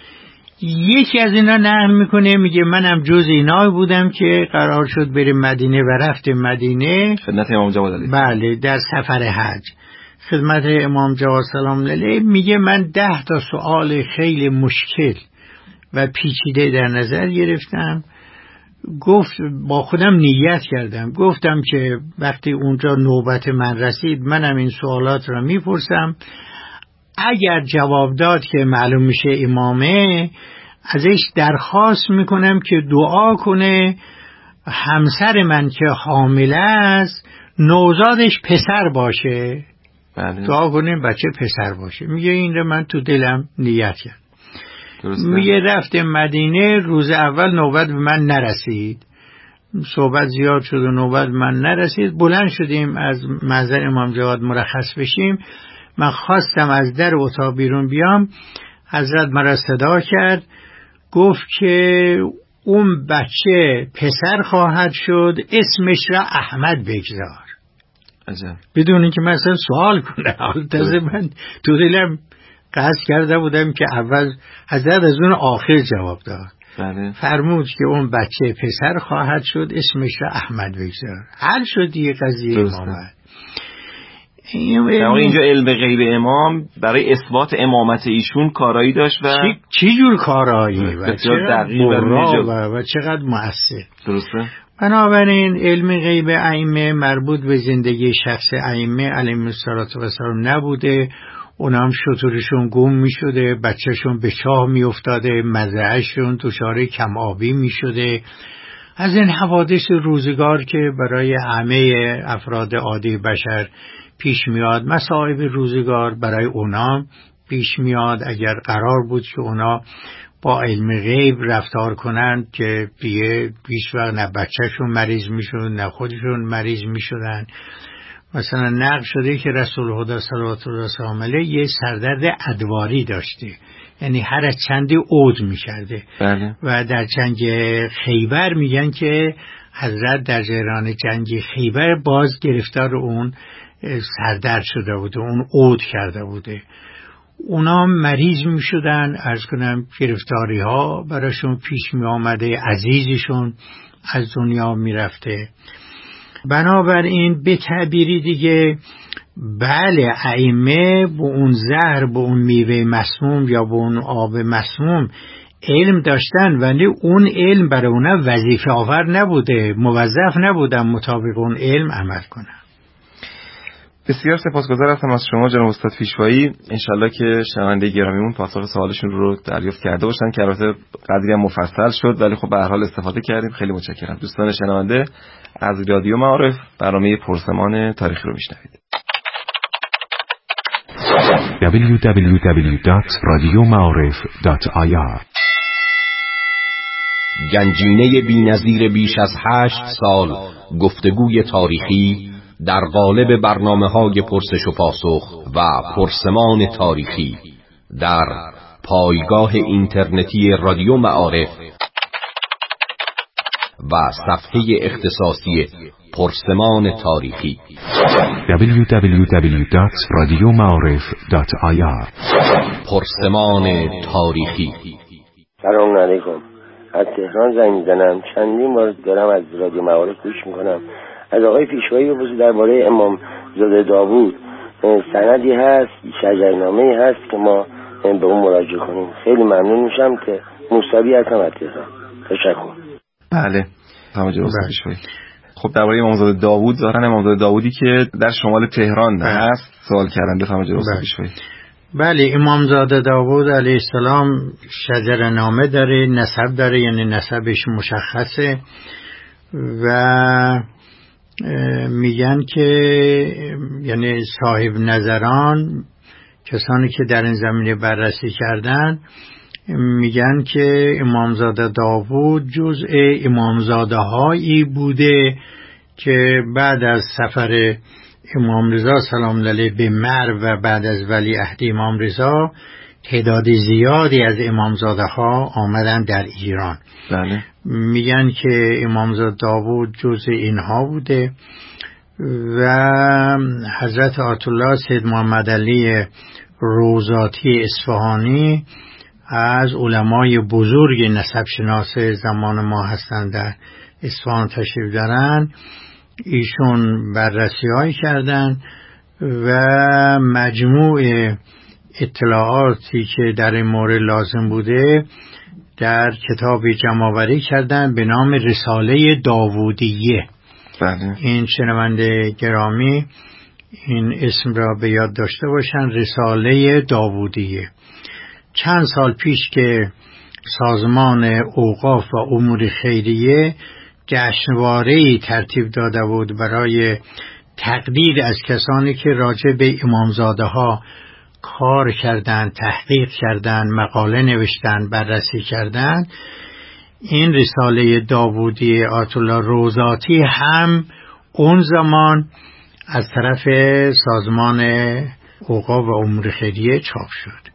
یکی از اینا نقل میکنه، میگه منم جز اینا بودم که قرار شد بریم مدینه و رفتیم مدینه خدمت امام جواد علیه. بله، در سفر حج خدمت امام جواد سلام علیه. میگه من ده تا سوال خیلی مشکل و پیچیده در نظر گرفتم. گفت با خودم نیت کردم، گفتم که وقتی اونجا نوبت من رسید منم این سوالات را میپرسم، اگر جواب داد که معلوم میشه امامه، ازش درخواست میکنم که دعا کنه همسر من که حامله است نوزادش پسر باشه. بله. دعا کنیم بچه پسر باشه. میگه این رو من تو دلم نیت کردم. درسته. میگه رفتم مدینه، روز اول نوبت به من نرسید، صحبت زیاد شد و نوبت من نرسید. بلند شدیم از محضر امام جواد مرخص بشیم. من خواستم از در اتاق بیرون بیام، حضرت مرا صدا کرد، گفت که اون بچه پسر خواهد شد، اسمش را احمد بگذار. عجب. بدون اینکه من اصلا سوال کنه. حال تازه من تو دلم قصد کرده بودم که اول حضرت از اون آخر جواب داد. بله. فرمود که اون بچه پسر خواهد شد، اسمش را احمد بگذار. حل شد دیگه قضیه امامت. در اینجا علم غیب امام برای اثبات امامت ایشون کارایی داشت و چی جور کارایی و چقدر دقیق و, و چقدر مؤثر. درسته. بنابراین علم غیب ائمه مربوط به زندگی شخص ائمه علیهم السلام نبوده. اونا هم شطورشون گم می شده، بچهشون به چاه می افتاده، مزرعهشون دچار کم آبی می شده. از این حوادث روزگار که برای همه افراد عادی بشر پیش میاد، مصائب روزگار برای اونا پیش میاد. اگر قرار بود که اونا با علم غیب رفتار کنند که دیگه پیش وقت نه بچهشون مریض میشد نه خودشون مریض میشدن. مثلا نقل شده که رسول خدا صلوات الله وسلامه علیه یه سردرد ادواری داشته، یعنی هر چندی عود میکرده. بله. و در جنگ خیبر میگن که حضرت در جریان جنگ خیبر باز گرفتار اون سردرد شده بوده، اون عود کرده بوده. اونا مریض می شدن، عرض کنم گرفتاری ها براشون پیش می آمده، عزیزشون از دنیا می رفته. بنابراین به تعبیری دیگه بله ائمه با اون زهر، با اون میوه مسموم یا با اون آب مسموم علم داشتن، ولی اون علم برای اونا وظیفه آور نبوده، موظف نبودن مطابق اون علم عمل کنن. بسیار سپاسگزار هستم از شما جناب استاد پیشوایی. انشالله که شنونده گرامیمون پاسخ سوالشون رو دریافت کرده باشن که البته قدری هم مفصل شد، ولی خب به هر حال استفاده کردیم. خیلی متشکرم. دوستان شنونده، از رادیو معارف برنامه پرسمان تاریخی رو میشنوید. دبلیو دبلیو دبلیو دات رادیو معارف دات آی آر گنجینه بی‌نظیر بیش از هشت سال گفتگوی تاریخی در قالب برنامه‌های پرسش و پاسخ و پرسمان تاریخی در پایگاه اینترنتی رادیو معارف و صفحه اختصاصی پرسمان تاریخی دبلیو دبلیو دبلیو دات رادیو معارف دات آی آر. پرسمان تاریخی. سلام علیکم. از تهران زنگ میزنم. چندین بار دارم از رادیو معارف گوش میکنم. از آقای پیشوایی بپرسید درباره امام زاده داوود سندی هست، شجرنامه‌ای هست که ما به اون مراجعه کنیم. خیلی ممنون میشم که موسوی هستم از تهران. تشکر. بله تمام جناب پیشوایی. خب درباره امام زاده داوود، ظاهرا امام زاده داوودی که در شمال تهران هست سوال کردن. بفرمایید جناب پیشوایی. بله، امامزاده داوود علیه السلام شجرنامه داره، نسب داره، یعنی نسبش مشخصه و میگن که یعنی صاحب نظران، کسانی که در این زمینه بررسی کردن، میگن که امامزاده داوود جزء امامزاده هایی بوده که بعد از سفر امام رضا سلام علیه به مرو و بعد از ولیعهد امام رضا تعداد زیادی از امامزاده ها آمدن در ایران. بله. میگن که امامزاده داوود جزء اینها بوده و حضرت آیت الله سید محمد علی روضاتی اصفهانی از علمای بزرگ نسب شناس زمان ما هستند، در اصفهان تشریف دارن. ایشون بررسی هایی کردن و مجموع اطلاعاتی که در این مورد لازم بوده در کتابی جمع‌آوری کردن به نام رساله داوودیه. بله. این شنونده گرامی این اسم را به یاد داشته باشن، رساله داوودیه. چند سال پیش که سازمان اوقاف و امور خیریه جشنواره‌ای ترتیب داده بود برای تقدیر از کسانی که راجع به امامزاده ها کار کردند، تحقیق کردند، مقاله نوشتند، بررسی کردند، این رساله داوودی آیت الله روضاتی هم اون زمان از طرف سازمان اوقاف و امور خیریه چاپ شد.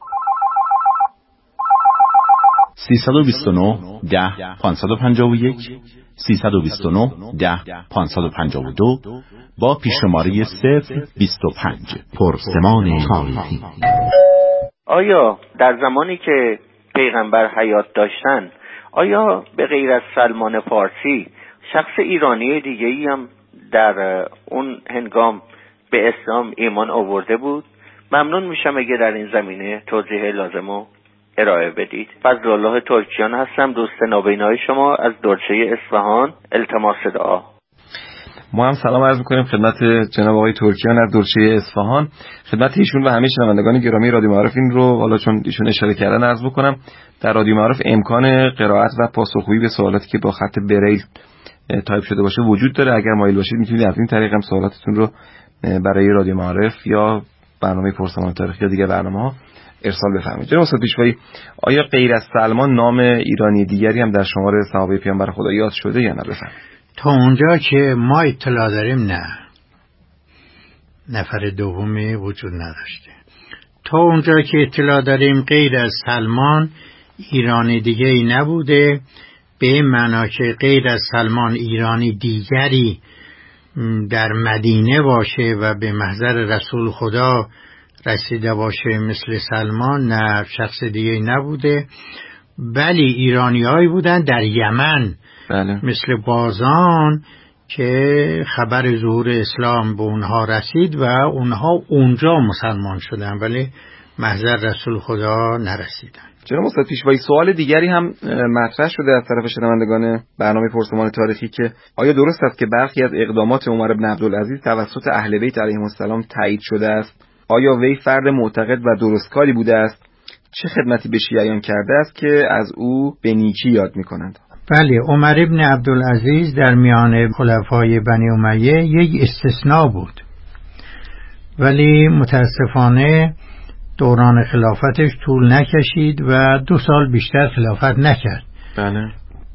سیصد و بیست و نه ده پانصد و پنجاه و یک سیصد و بیست و نه ده پانصد و پنجاه و دو با پیش‌شماره صفر بیست و پنج. پرسمان تاریخی. آیا در زمانی که پیغمبر حیات داشتن، آیا به غیر از سلمان فارسی شخص ایرانی دیگه‌ای هم در اون هنگام به اسلام ایمان آورده بود؟ ممنون میشم اگه در این زمینه توضیح لازمو ارائه بدید. فضل الله ترکیان هستم، دوست نابینای شما از درچه اصفهان. التماس دعا. ما هم سلام عرض می‌کنیم خدمت جناب آقای ترکیان از درچه اصفهان، خدمت ایشون و همه شنوندگان گرامی رادیو معارف. این رو حالا چون ایشون اشاره کردن عرض بکنم، در رادیو معارف امکان قرائت و پاسخگویی به سوالاتی که با خط بریل تایپ شده باشه وجود داره. اگر مایل باشید میتونید از این طریق هم سوالاتتون رو برای رادیو معارف یا برنامه پرسمان تاریخی یا دیگر برنامه‌ها ارسال بفرمایید. جناب استاد پیشوایی، آیا غیر از سلمان نام ایرانی دیگری هم در شمار صحابه پیامبر خدا یاد شده یا نه؟ بفرمایید. تا اونجا که ما اطلاع داریم نه، نفر دومی وجود نداشته. تا اونجا که اطلاع داریم غیر از سلمان ایرانی دیگری نبوده، به این معنا که غیر از سلمان ایرانی دیگری در مدینه باشه و به محضر رسول خدا رسیده باشه مثل سلمان، نه، شخص دیگه نبوده. بلی ایرانی هایی بودن در یمن، بله. مثل بازان که خبر ظهور اسلام به اونها رسید و اونها اونجا مسلمان شدن ولی محضر رسول خدا نرسیدن. جناب استاد پیشوایی، سوال دیگری هم مطرح شده از طرف شنوندگان برنامه پرسمان تاریخی که آیا درست است که برخی از اقدامات عمر بن عبدالعزیز توسط اهل بیت علیهم السلام تایید شده است؟ آیا وی فرد معتقد و درستکاری بوده است؟ چه خدمتی به شیعیان کرده است که از او به نیکی یاد می‌کنند؟ بله، عمر بن عبدالعزیز در میان خلفای بنی امیه یک استثناء بود، ولی متاسفانه دوران خلافتش طول نکشید و دو سال بیشتر خلافت نکرد. بله.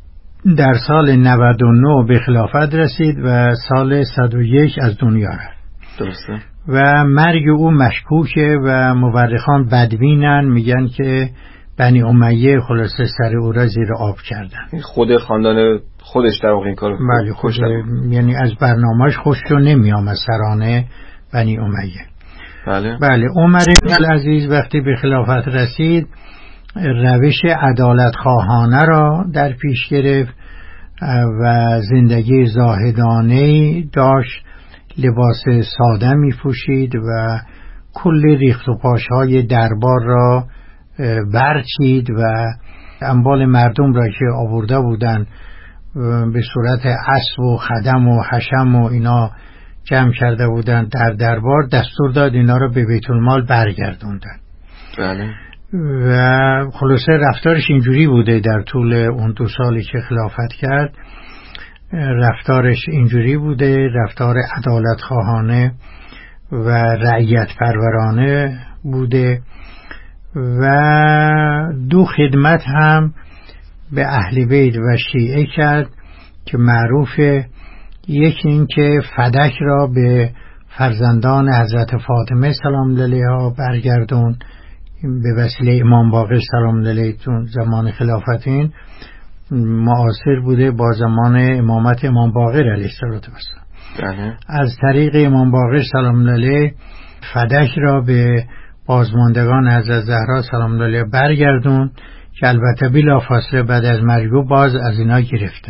در سال نود و نه به خلافت رسید و سال صد و یک از دنیا رفت. درسته. و مرگ او مشکوکه و مورخان بدبینن، میگن که بنی امیه خلاصه سر او را زیر آب کردن. خود خاندان خودش در واقع این کارو بله خود، یعنی از برنامه‌اش خوششون نمیام از سرانه بنی امیه. بله بله. عمر بن العزیز وقتی به خلافت رسید روش عدالت خواهانه را در پیش گرفت و زندگی زاهدانه داشت، لباس ساده می پوشید و کل ریخت و پاشهای دربار را برچید و اموال مردم را که آورده بودن به صورت اسب و خدم و حشم و اینا جمع کرده بودن در دربار، دستور داد اینا را به بیت المال برگردوندن. بله. و خلاصه رفتارش اینجوری بوده در طول اون دو سالی که خلافت کرد، رفتارش اینجوری بوده، رفتار عدالت خواهانه و رعیت پرورانه بوده و دو خدمت هم به اهل بیت و شیعه کرد که معروفه. یکی این که فدک را به فرزندان حضرت فاطمه سلام علیها برگردون به وسیله امام باقر سلام علیه، زمان خلافتین معاصر بوده با زمان امامت امام باقر علیه السلام. از طریق امام باقر سلام علیه فدک را به بازماندگان حضرت زهرا سلام علیها برگردون که البته بلا فاصله بعد از مرگ باز از اینا گرفتن.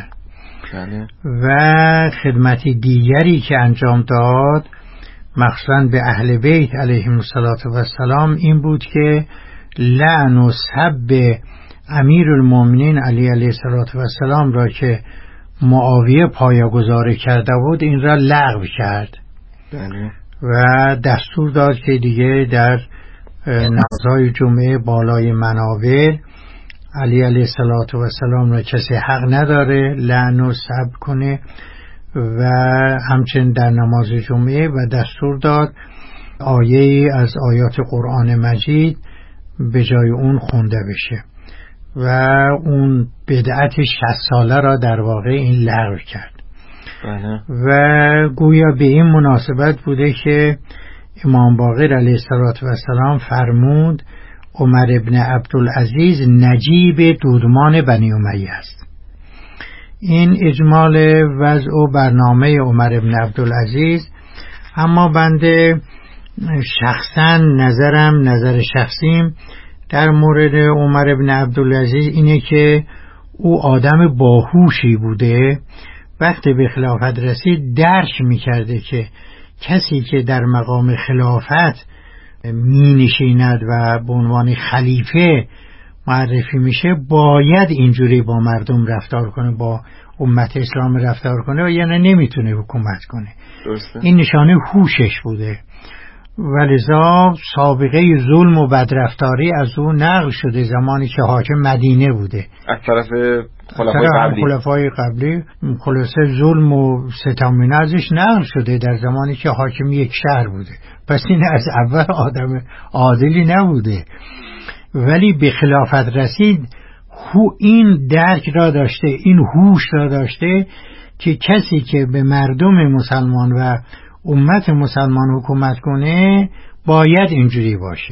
و خدمتی دیگری که انجام داد مخصوصا به اهل بیت علیهم السلام این بود که لعن و سب امیر المؤمنین علی علیه السلام را که معاویه پایه‌گذاری کرده بود این را لغو کرد. بله. و دستور داد که دیگه در نمازهای جمعه بالای منابر علی علیه السلام را کسی حق نداره لعن و سب کنه و همچنین در نماز جمعه، و دستور داد آیه از آیات قرآن مجید به جای اون خونده بشه و اون بدعت شصت ساله را در واقع این لغو کرد. بله. و گویا به این مناسبت بوده که امام باقر علیه السلام فرمود عمر ابن عبدالعزیز نجیب دودمان بنی امیه است. این اجمال وضع و برنامه عمر ابن عبدالعزیز. اما بنده شخصا نظرم نظر شخصیم در مورد عمر ابن عبدالعزیز اینه که او آدم باهوشی بوده. وقتی به خلافت رسید درک میکرده که کسی که در مقام خلافت می نشیند و به عنوان خلیفه معرفی میشه باید اینجوری با مردم رفتار کنه، با امت اسلام رفتار کنه و یعنی نمیتونه حکومت کنه. درسته. این نشانه هوشش بوده و لذا سابقه ظلم و بدرفتاری از او نقل شده زمانی که حاکم مدینه بوده از طرف خلفای قبلی. خلفای قبلی خلاصه ظلم و ستمینه ازش نقل شده در زمانی که حاکم یک شهر بوده. پس این از اول آدم عادلی نبوده، ولی به خلافت رسید هو این درک را داشته، این هوش را داشته که کسی که به مردم مسلمان و امت مسلمان حکومت کنه باید اینجوری باشه.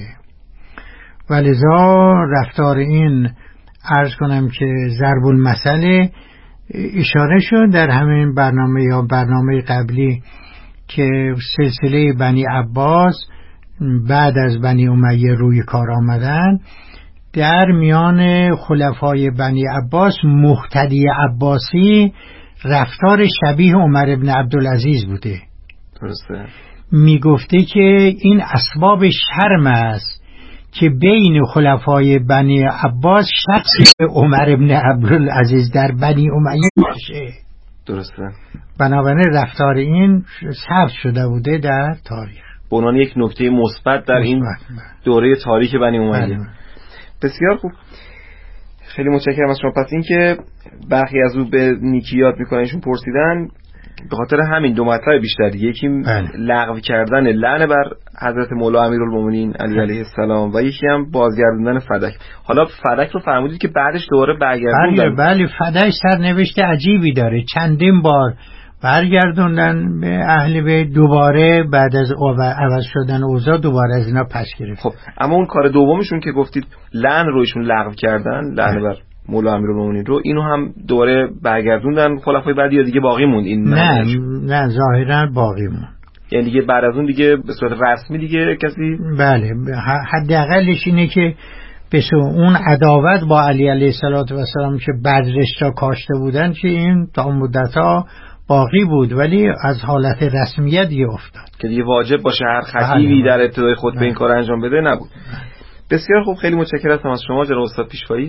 ولذا رفتار این عرض کنم که ضرب المثل اشاره شد در همین برنامه یا برنامه قبلی که سلسله بنی عباس بعد از بنی امیه روی کار آمدن. در میان خلفای بنی عباس مقتدی عباسی رفتار شبیه عمر ابن عبدالعزیز بوده. درسته. می گفته که این اسباب شرم است که بین خلفای بنی عباس شخصی عمر ابن عبدالعزیز در بنی امیه باشه. درسته. بنابراین رفتار این ثبت شده بوده در تاریخ به عنوان یک نکته مثبت در این دوره تاریخ بنی امیه. بسیار خوب، خیلی متشکرم از شما. پس این که برخی از او به نیکی یاد میکنن، ایشون پرسیدن به خاطر همین دو مطلب بیشتر دیگه، یکی لغو کردن لعن بر حضرت مولا امیرالمومنین علی علیه السلام و یکی هم بازگردوندن فدک. حالا فدک رو فرمودید که بعدش دوباره برگردوندن. بله بله، فدک سرنوشت عجیبی داره، چندین بار برگردوندن به اهل بیت، دوباره بعد از عوض شدن اوضاع دوباره از اینا پس گرفت. خب اما اون کار دومشون که گفتید لعن رو ایشون لغو کردن، لعن بر مولا امیرالمومنین رو، اینو هم دوباره برگردوندن خلفای بعدی یا دیگه باقی موند این؟ نه نه ظاهرا باقی موند، یعنی دیگه بعد از اون دیگه به صورت رسمی دیگه کسی. بله حداقلش اینه که بس اون عداوت با علی علیه السلام که بدرش را کاشته بودن که این تا مدت‌ها باقی بود، ولی از حالت رسمیت دیگه افتاد که دیگه واجب باشه هر خطیبی در ابتدای خطبه این کار انجام بده نبود. بسیار خوب، خیلی متشکرم هستم از شما جناب استاد پیشوایی.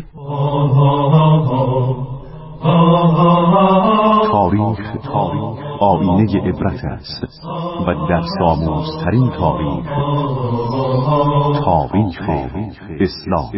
تاریخ تاریخ آینه عبرت است و در ساموزترین تاریخ تاریخ اسلام.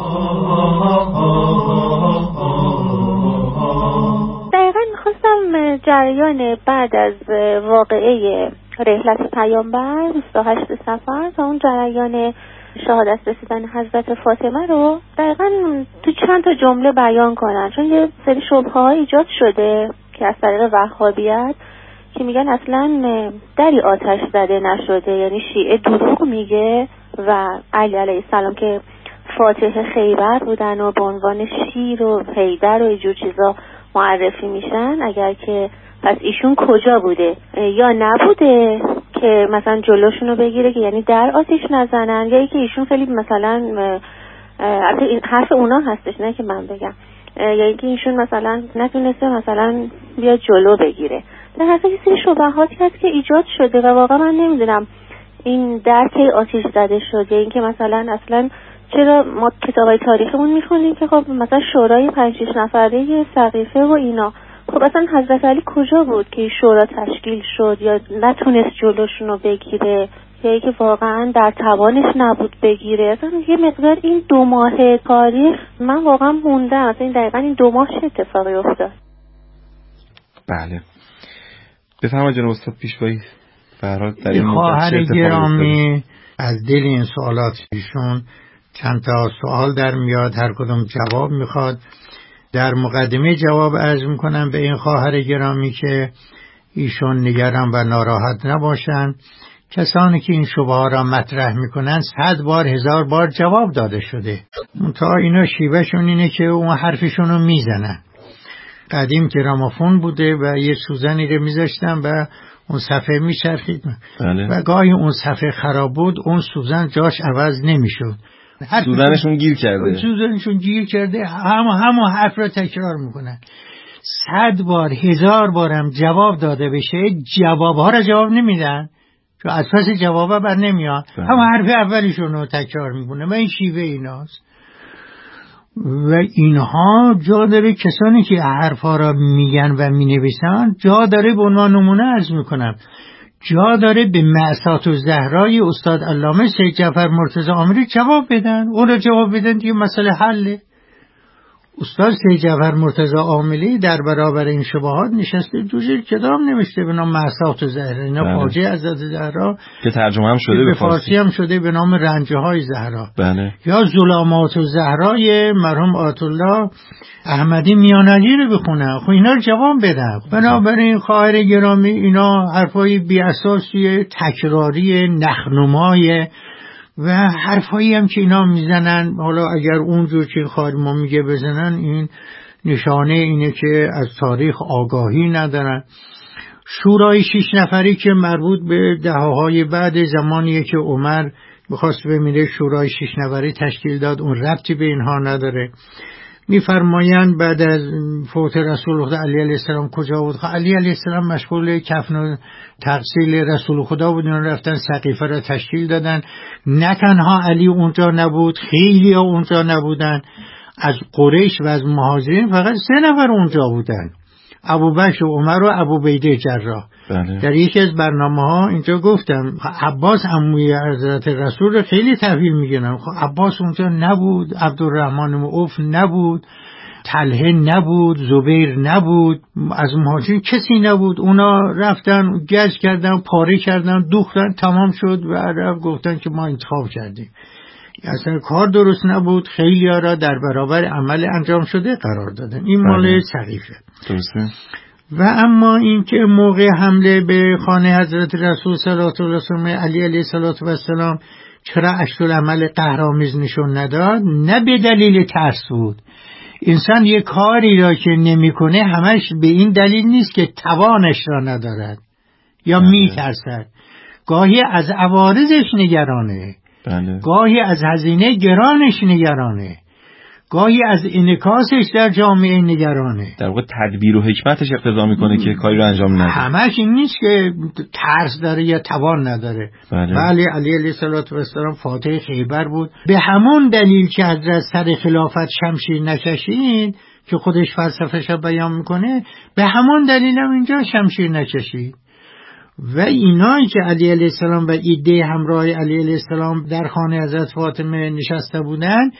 دقیقا میخواستم جریان بعد از واقعه رحلت پیامبر بیست و هشت صفر تا اون جریان شهادت رسیدن حضرت فاطمه رو دقیقا تو چند تا جمله بیان کنن، چون یه سری شبهه‌ها ایجاد شده که از طریق وهابیت که میگن اصلا دری آتش زده نشده، یعنی شیعه دروغ میگه و علی علیه السلام که فاتح خیبر بودن و به عنوان شیر و حیدر و اینجور چیزا معرفی میشن، اگر که پس ایشون کجا بوده یا نبوده که مثلا جلوشونو بگیره که یعنی در آتش نزنن، یا اینکه ایشون خیلی مثلا البته این حرف اونا هستش نه که من بگم، یا اینکه ایشون مثلا نتونسته مثلا بیا جلو بگیره. در حقیقت یه سری شبهاتی هست که ایجاد شده و واقعا من نمیدونم این در کی آتش زده شده، اینکه مثلا اصلا چرا ما کتابای تاریخمون میخونیم که خب مثلا شورای پنج شش نفره سقیفه و اینا، خب اصلا حضرت علی کجا بود که شورا تشکیل شد یا نتونست جلوشونو بگیره یا اینکه واقعا در توانش نبود بگیره؟ اصلا یه مقدار این دو ماه تاریخ من واقعا موندم، اصلا این دقیقا این دو ماه چه اتفاقی افتاد. بله بفرمایید جناب استاد پیشوایی. فرات در این خواهر گرامی از دل این سوالات ایشون چند تا سوال در میاد، هر کدوم جواب میخواد. در مقدمه جواب عرض میکنم به این خواهر گرامی که ایشون نگران و ناراحت نباشن. کسانی که این شبهه ها را مطرح میکنن صد بار هزار بار جواب داده شده، منتها اینا شیوهشون اینه که اون حرفشون رو میزنن. قدیم گرامافون بوده و یه سوزنی رو میذاشتن و اون صفحه میچرخید و گاهی اون صفحه خراب بود، اون سوزن جاش عوض نمیشد، سوزنشون گیر کرده سوزنشون گیر کرده همه همه حرف را تکرار میکنن. صد بار هزار بارم جواب داده بشه جوابها را جواب نمیدن، چون از پس جوابها بر نمیاد، همه حرف اولیشون رو تکرار میکنه و این شیوه ایناست. و اینها جا داره کسانی که حرفها را میگن و مینویسن جا داره به عنوان نمونه عرض میکنم، جا داره به مأسات و زهرای استاد علامه سید جعفر مرتضی آمری جواب بدن، اون را جواب بدن دیگه مسئله حله. استاد سید جعفر مرتضی آمری در برابر این شبهات نشسته دو جلد کتاب نوشته به نام مأسات و زهرا، اینا فاجعه حضرت زهرا که ترجمه هم شده به فارسی هم شده به نام رنجه های زهرا. بله. یا ظلامات و زهرای مرحوم آیت الله احمدی میانجی رو بخونن، خب اینا رو جواب بدن. بنابراین خواهر گرامی اینا حرفای بی اساسی تکراری نخنمای و حرفایی هم که اینا میزنن، حالا اگر اونجور که خواهر ما میگه بزنن، این نشانه اینه که از تاریخ آگاهی ندارن. شورای شش نفری که مربوط به دهه‌های بعد زمانیه که عمر میخواست بمیره شورای شش نفری تشکیل داد، اون ربطی به اینها نداره. میفرمایند بعد از فوت رسول خدا علی علیه السلام کجا بود؟ علی علیه السلام مشغول کفن و تغسیل رسول خدا بود، اون رفتن سقیفه را تشکیل دادن. نه تنها علی اونجا نبود، خیلی ها اونجا نبودن، از قریش و از مهاجرین فقط سه نفر اونجا بودن، ابوبکر و عمر و ابوعبیده جراح. بله. در یکی از برنامه ها اینجا گفتم عباس عموی حضرت رسول رو خیلی تحویل میگنم، خب عباس اونجا نبود، عبدالرحمن عوف نبود، طلحه نبود، زبیر نبود، از مهاجرین کسی نبود. اونا رفتن گز کردن، پاره کردن، دوختن، تمام شد و عرب گفتن که ما انتخاب کردیم. اصلا کار درست نبود، خیلی ها را در برابر عمل انجام شده قرار دادن. این مال سقیفه. درسته. و اما این که موقع حمله به خانه حضرت رسول صلی الله علیه و سلم علی علیه السلام چرا عکس‌العمل قهرآمیز نشون نداد؟ نه به دلیل ترس بود. انسان یک کاری را که نمی‌کنه همش به این دلیل نیست که توانش را ندارد یا می‌ترسد. گاهی از عوارضش نگرانه، بله. گاهی از هزینه گرانش نگرانه، گاهی از انعکاسش در جامعه نگرانه. در واقع تدبیر و حکمتش اقتضا میکنه که کاری رو انجام نده. همش این نیست که ترس داره یا توان نداره. بله, بله علی علیه السلام فاتح خیبر بود. به همون دلیل که حضرت سر خلافت شمشیر نکشید که خودش فلسفه‌اش بیان میکنه، به همون دلیل هم اینجا شمشیر نکشید. و اینایی که علی علیه السلام و ایده همراه علی علیه السلام در خانه حضرت فاطمه نشسته بودن،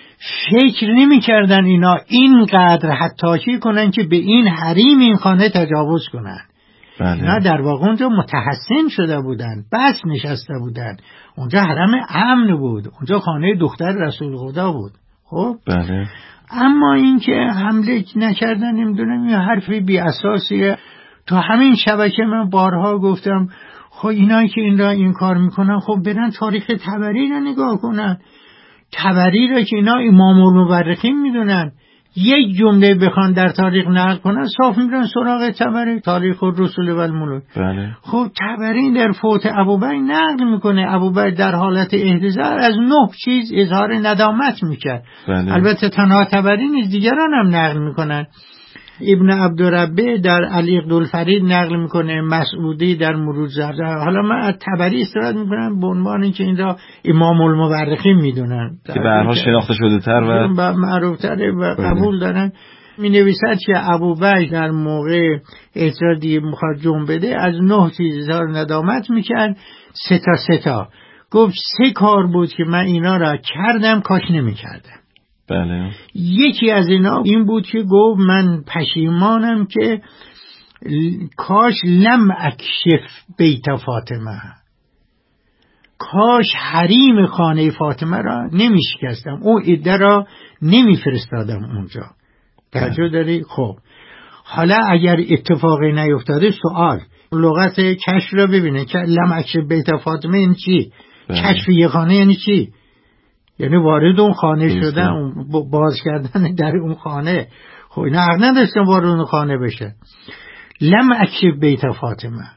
فکر نمی کردن اینا اینقدر حتاکی کنن که به این حریم این خانه تجاوز کنن. بله. اینا در واقع اونجا متحسن شده بودن، بس نشسته بودن. اونجا حرم امن بود، اونجا خانه دختر رسول خدا بود. خب بله. اما این که حمله نکردن، نمیدونم یه حرفی بی اساسیه. تو همین شبکه من بارها گفتم خب اینایی که این را این کار میکنن، خب برن تاریخ طبری را نگاه کنن. طبری را که اینا امام المورخین میدونن، یک جمله بخوان در تاریخ نقل کنن صاف میرن سراغ طبری، تاریخ الرسل و الملوک. بله. خب طبری در فوت ابوبکر نقل میکنه ابوبکر در حالت احتضار از نه چیز اظهار ندامت میکرد. بله. البته تنها طبری نیست، دیگران هم نقل میکنن. ابن عبدالربه در الیقدالفرید نقل میکنه، مسعودی در مروج زرده. حالا من از طبری استفاده میکنم به عنوان اینکه این را امام المورخین میدونن که به هر حال شناخته شده تر و معروف تره و قبول دارن. می نویسد که ابوبکر در موقع احتجاج دیگه میخواد جون بده از نه چیز اظهار ندامت میکرد، سه تا سه تا گفت سه کار بود که من اینا را کردم کاش نمیکردم. بله. یکی از اینا این بود که گفت من پشیمانم که کاش لم اکشف بیت فاطمه، کاش حریم خانه فاطمه را نمیشکستم، اون عده را نمیفرستادم اونجا. توجه داری؟ خب حالا اگر اتفاقی نیفتاده، سوال لغت کشف را ببینه که لم اکشف بیت فاطمه این چی؟ کشف یه خانه یعنی چی؟ یعنی وارد اون خانه شدن، باز کردن در اون خانه. خب اینا حق نداشتن وارد اون خانه بشه. لم اکشف بیت فاطمه،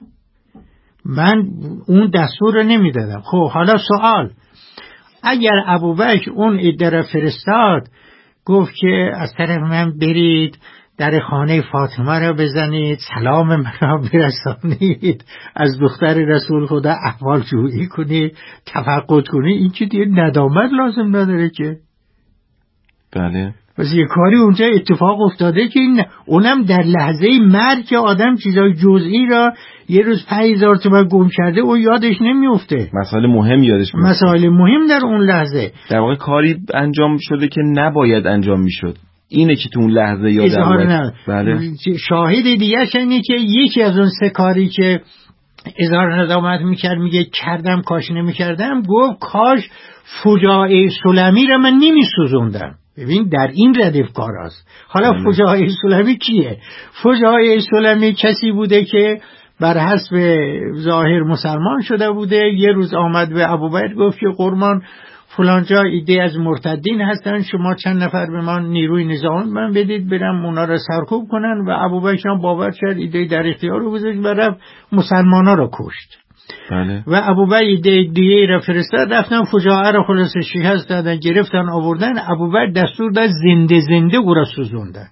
من اون دستور رو نمیدادم. خب حالا سوال، اگر ابوبکر اون عده را فرستاد گفت که از طرف من برید در خانه فاطمه را بزنید، سلام من را برسانید، از دختر رسول خدا احوال جویی کنید، تفقد کنید، این که دیگه ندامت لازم نداره که. بله. پس یه کاری اونجا اتفاق افتاده که این اونم در لحظه مرگ که آدم چیزای جزئی را یه روز پنج هزار تومان گم کرده و یادش نمیفته. مسائل مهم یادش میفته. مسائل مهم در اون لحظه. در واقع کاری انجام شده که نباید انجام میشد. اینه که تو اون لحظه یادم اومد. بله. شاهد دیگه اینه که یکی از اون سه کاری که اظهار ندامت میکرد، میگه کردم کاش نمیکردم، گفت کاش فجاعه سلمی را من نمیسوزوندم. ببین در این ردیف کار هست. حالا بله. فجاعه سلمی کیه؟ فجاعه سلمی کسی بوده که بر حسب ظاهر مسلمان شده بوده، یه روز آمد به ابوبکر گفت که قربان فلانجا ایده از مرتدین هستن، شما چند نفر به من نیروی نظامی من بدید برم اونا را سرکوب کنن. و ابوبکر هم باور کرد، ایده در اختیار رو گذاشت و رفت مسلمانا را کشت. بله. و ابوبکر ایده دیگه را فرستاد، رفتن فجاعه را خلاص شکست دادن، گرفتن آوردن. ابوبکر دستور داد زنده زنده او را سوزوندن.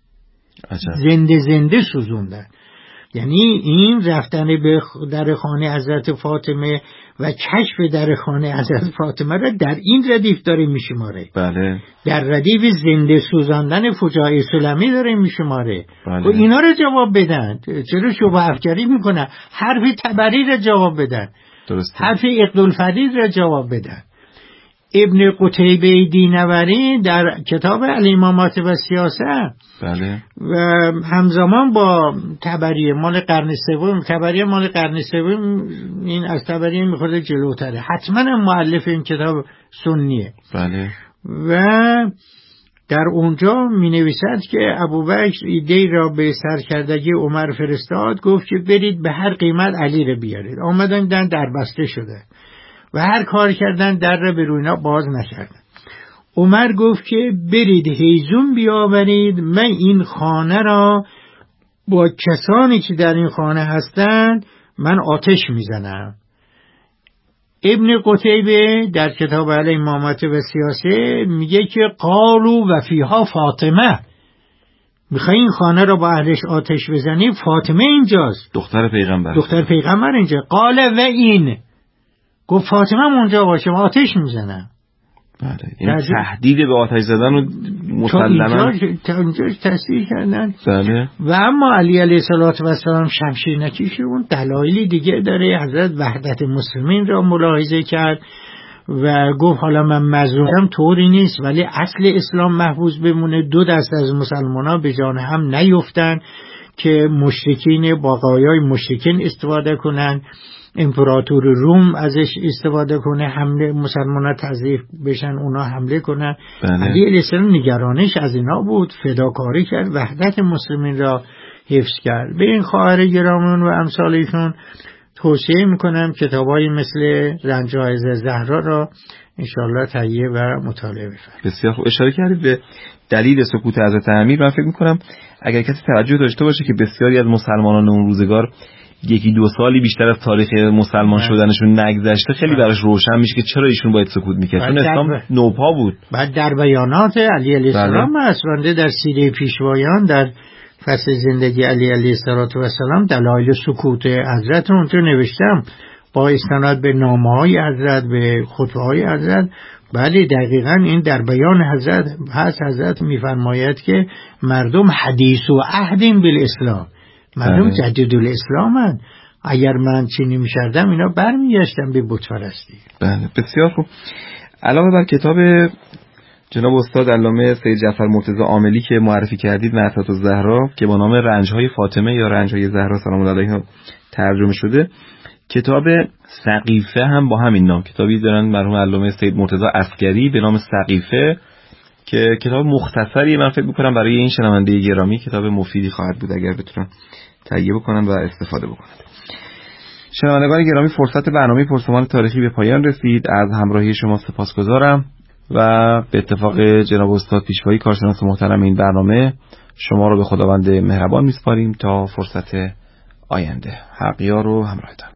زنده زنده سوزوندن. یعنی این رفتن به در خانه حضرت فاطمه و کشف در خانه حضرت فاطمه را در این ردیف داره میشماره. بله. در ردیف زنده سوزاندن فجاعه سلمی داره میشماره. بله. و اینا را جواب بدن. چرا شبه افکاری میکنن؟ حرف طبری را جواب بدن. درسته. حرف اقدالفرید را جواب بدن. ابن قتیبه دینوری در کتاب الامامات و سیاست بله و همزمان با طبری مال قرن سوم، طبری مال قرن سوم این از طبری میخوره جلوتره، حتما مؤلف این کتاب سنیه. بله و در اونجا می نویسد که ابوبکر ایده را به سرکردگی عمر فرستاد، گفت که برید به هر قیمت علی را بیارید. آمدن در دربسته شده و هر کار کردن در را به روینا باز نکردن. عمر گفت که برید هیزم بیاورید، من این خانه را با کسانی که در این خانه هستند من آتش میزنم. ابن قتیبه در کتاب الامامات و سیاست میگه که قالوا و فیها فاطمه، میخوای این خانه را با اهلش آتش بزنی، فاطمه اینجاست، دختر پیغمبر دختر پیغمبر اینجا. قال و این گفت فاطمه اونجا باشه آتش میزنم. بله این تهدید به آتش زدن رو مسلما تا اینجاش تصدیق کردن. بله. و اما علی علیه السلام شمشیر نکشه، اون دلایلی دیگه داره. حضرت وحدت مسلمین را ملاحظه کرد و گفت حالا من مظلومم طوری نیست، ولی اصل اسلام محفوظ بمونه، دو دست از مسلمان‌ها به جان هم نیفتن که مشرکین باقایای مشرکین استفاده کنن، امپراتور روم ازش استفاده کنه، حمله مسلمان‌ها تضعیف بشن، اونا حمله کنن. بله. علی علیه السلام نگرانش از اینا بود، فداکاری کرد، وحدت مسلمین را حفظ کرد. به این خواهر گرامیون و امثال ایشون توصیه میکنم کتابایی مثل رنج حائض زهرا را انشاءالله تهیه و مطالعه بفرمایید. بسیار خوب. اشاره کردید به دلیل سکوت حضرت امیر. من فکر میکنم اگر کسی توجه داشته باشه که بسیاری از مسلمانان اون روزگار یکی دو سالی بیشتر از تاریخ مسلمان شدنشون نگذشته، خیلی براش روشن میشه که چرا ایشون باید سکوت میکرد، چون اسلام نوپا بود. بعد در بیانات علی علیه السلام اسبنده در سیره پیشوایان در فصل زندگی علی علیه السلام دلایل سکوت حضرت اونجا نوشتم با استناد به نامه‌های حضرت، به خطبه‌های حضرت. بله دقیقاً این در بیان حضرت هست. حضرت میفرماید که مردم حدیث و عهد بالاسلام، مردم جدید الاسلامن، اگر من چینی می‌شدم اینا برمیگشتن به بت پرستی. بله بسیار خوب. علاوه بر کتاب جناب استاد علامه سید جعفر مرتضی عاملی که معرفی کردید، نعتات الزهرا، که با نام رنج‌های فاطمه یا رنج‌های زهرا سلام الله علیها ترجمه شده، کتاب سقیفه هم با همین نام، کتابی دارن مرحوم علامه سید مرتضی عسکری به نام سقیفه که کتاب مختصری، من فکر می‌کنم برای این شنونده گرامی کتاب مفیدی خواهد بود اگر بتونن تهیه بکنن و استفاده بکنن. شنوندگان گرامی، فرصت برنامه پرسمان تاریخی به پایان رسید. از همراهی شما سپاسگزارم و به اتفاق جناب استاد پیشوایی کارشناس محترم این برنامه شما رو به خداوند مهربان میسپاریم تا فرصت آینده. حق یار و همراهتان.